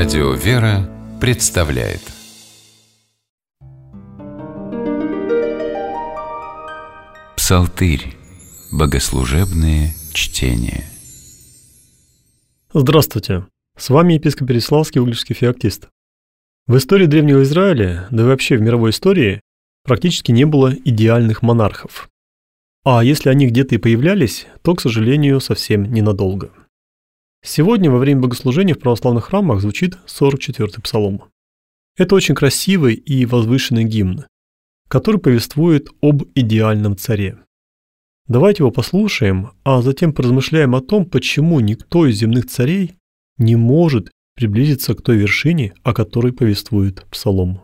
Радио «Вера» представляет Псалтырь. Богослужебные чтения. Здравствуйте! С вами епископ Переславский, Угличский феоктист. В истории Древнего Израиля, да и вообще в мировой истории, практически не было идеальных монархов. А если они где-то и появлялись, то, к сожалению, совсем ненадолго. Сегодня во время богослужения в православных храмах звучит 44-й псалом. Это очень красивый и возвышенный гимн, который повествует об идеальном царе. Давайте его послушаем, а затем поразмышляем о том, почему никто из земных царей не может приблизиться к той вершине, о которой повествует псалом.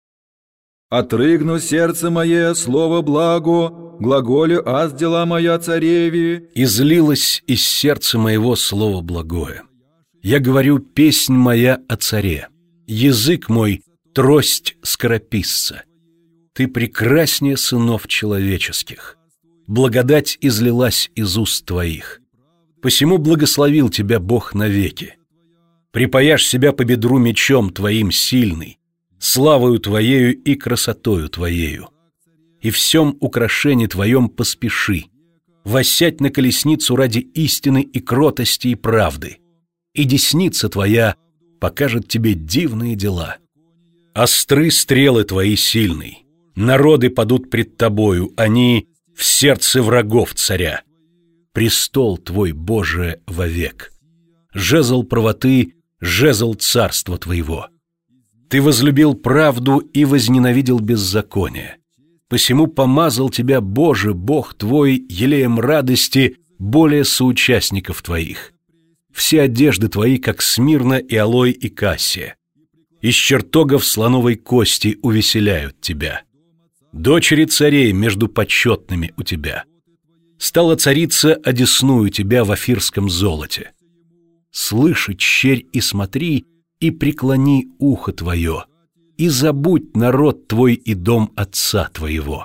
«Отрыгну сердце мое слово благо, глаголю аз дела моя цареви. Излилось из сердца моего слово благое. Я говорю песнь моя о царе, язык мой трость скорописца. Ты прекраснее сынов человеческих, благодать излилась из уст твоих. Посему благословил тебя Бог навеки. Припаяшь себя по бедру мечом твоим сильный, славою твоею и красотою твоею. И всем украшении твоем поспеши, воссядь на колесницу ради истины и кротости и правды, и десница твоя покажет тебе дивные дела. Остры стрелы твои сильный, народы падут пред тобою, они в сердце врагов царя. Престол твой, Боже, вовек, жезл правоты, жезл царства твоего. Ты возлюбил правду и возненавидел беззаконие. Посему помазал тебя, Боже, Бог твой, елеем радости более соучастников твоих. Все одежды твои, как смирна и алой и кассия. Из чертогов слоновой кости увеселяют тебя. Дочери царей между почетными у тебя. Стала царица одесную тебя в офирском золоте. Слыши, черь, и смотри, и преклони ухо твое, и забудь народ твой и дом отца твоего.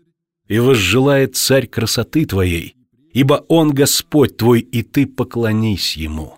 И возжелает царь красоты твоей, ибо он Господь твой, и ты поклонись ему.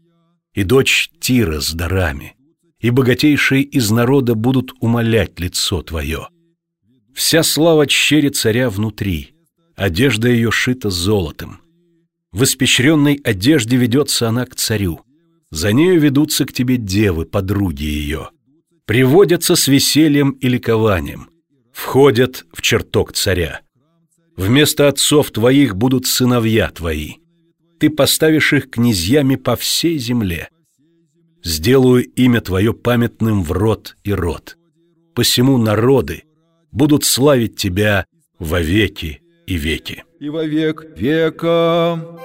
И дочь Тира с дарами, и богатейшие из народа будут умолять лицо твое. Вся слава чере царя внутри, одежда ее шита золотом. В испещренной одежде ведется она к царю. За нею ведутся к тебе девы, подруги ее. Приводятся с весельем и ликованием. Входят в чертог царя. Вместо отцов твоих будут сыновья твои. Ты поставишь их князьями по всей земле. Сделаю имя твое памятным в род и род. Посему народы будут славить тебя во веки и веки. И во век века».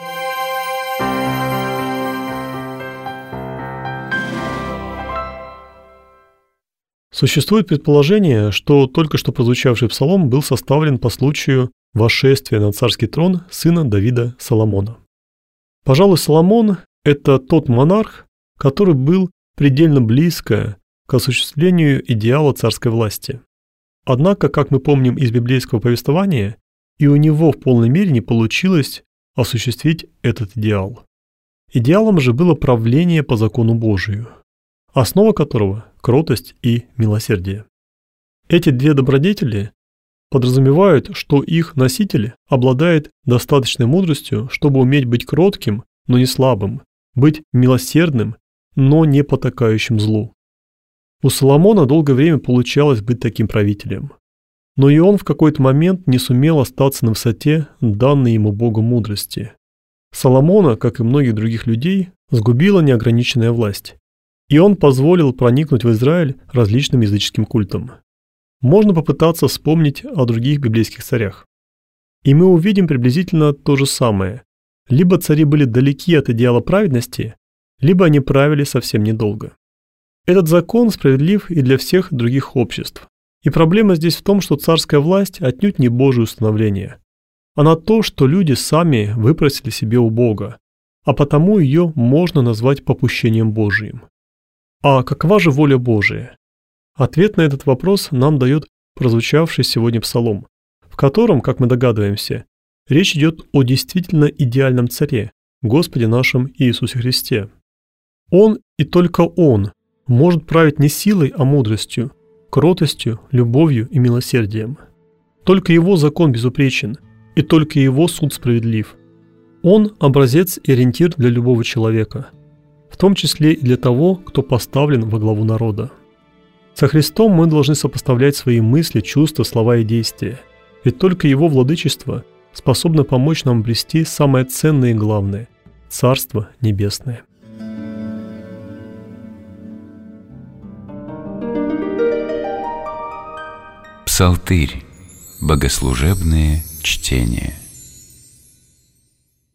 Существует предположение, что только что прозвучавший псалом был составлен по случаю восшествия на царский трон сына Давида Соломона. Пожалуй, Соломон – это тот монарх, который был предельно близко к осуществлению идеала царской власти. Однако, как мы помним из библейского повествования, и у него в полной мере не получилось осуществить этот идеал. Идеалом же было правление по закону Божию, основа которого – кротость и милосердие. Эти две добродетели подразумевают, что их носитель обладает достаточной мудростью, чтобы уметь быть кротким, но не слабым, быть милосердным, но не потакающим злу. У Соломона долгое время получалось быть таким правителем. Но и он в какой-то момент не сумел остаться на высоте данной ему Богом мудрости. Соломона, как и многих других людей, сгубила неограниченная власть. И он позволил проникнуть в Израиль различным языческим культам. Можно попытаться вспомнить о других библейских царях. И мы увидим приблизительно то же самое. Либо цари были далеки от идеала праведности, либо они правили совсем недолго. Этот закон справедлив и для всех других обществ. И проблема здесь в том, что царская власть отнюдь не Божие установление. Она то, что люди сами выпросили себе у Бога, а потому ее можно назвать попущением Божиим. А какова же воля Божия? Ответ на этот вопрос нам дает прозвучавший сегодня псалом, в котором, как мы догадываемся, речь идет о действительно идеальном царе, Господе нашем Иисусе Христе. Он и только Он может править не силой, а мудростью, кротостью, любовью и милосердием. Только Его закон безупречен, и только Его суд справедлив. Он – образец и ориентир для любого человека, в том числе и для того, кто поставлен во главу народа. Со Христом мы должны сопоставлять свои мысли, чувства, слова и действия, ведь только Его владычество способно помочь нам обрести самое ценное и главное – Царство Небесное. Псалтырь. Богослужебные чтения.